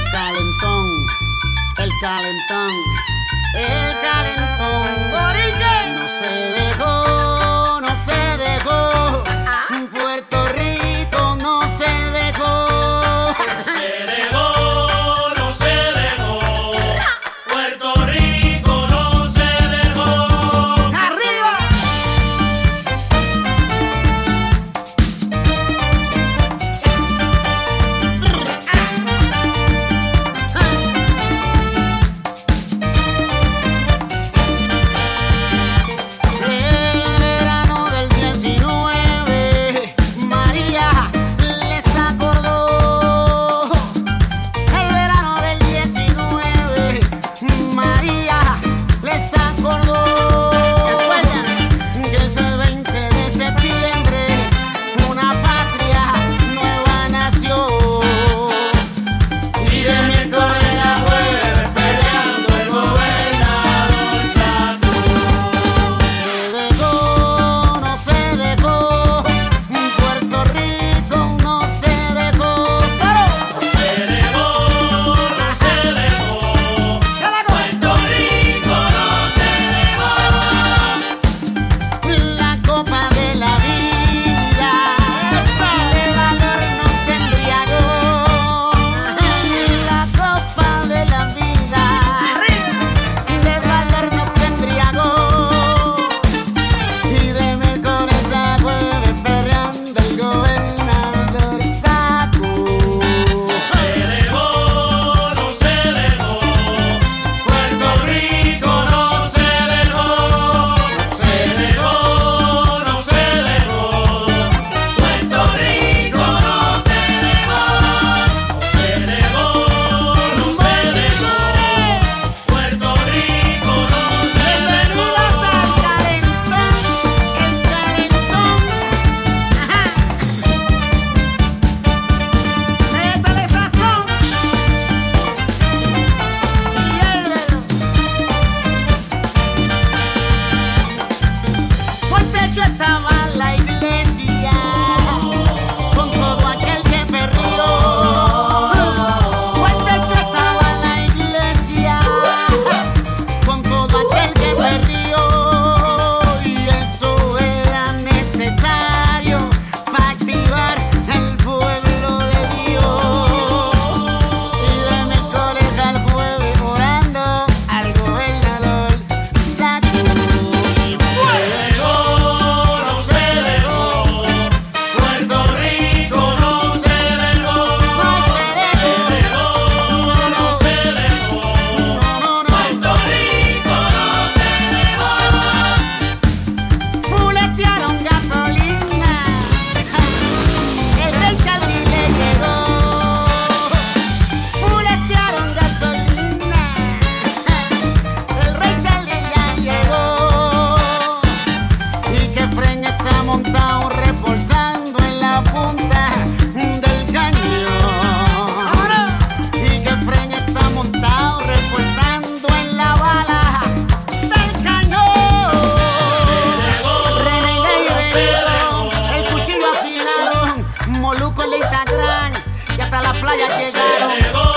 calentón, el calentón, el calentón. No se dejó, no se dejó. Puerto Rico no se dejó. No se dejó, no se dejó. Puerto Rico no se dejó. ¡Arriba! El verano del 19, María les acordó. El verano del 19, María les acordó. Que ese 20 de septiembre una patria nueva nació. Y de miércoles a jueves peleando el gobernador sacó. Se dejó, no se dejó. Puerto Rico no se dejó. No se dejó, no se dejó. Puerto Rico no se dejó. La copa de la vida de valor nos embriagó. La copa de la vida de valor nos embriagó. Y de miércoles a jueves perreando el gobernador sacó. Se dejó, no se dejó. Puerto Rico no se dejó. Se dejó, no se dejó. Puerto Rico no se dejó. Se dejó, no se dejó. Puerto Rico no se Bienvenidos al dejó. calentón, el calentón. Métale sazón y hiérvelo. Por techo estaba la iglesia con todo aquel que perdió. Por techo estaba la iglesia con todo aquel que perdió. Y eso era necesario para activar el pueblo de Dios. Y de miércoles al jueves orando al gobernador sacó. Y fue. Se dejó, no se dejó. Puerto Rico no se dejó. No se Se dejó. dejó, no se dejó. No. Puerto Rico no se dejó. Fuletearon gasolina, el rey Charlie le llegó. Fuletearon gasolina, el rey Charlie ya llegó. Y que Fren está montado reportando en la punta del cañón. Y que Fren está montado reportando en la bala del cañón. René y Benito, el cuchillo afilado, Moluco el Instagram, y hasta la playa Se llegaron. dejó,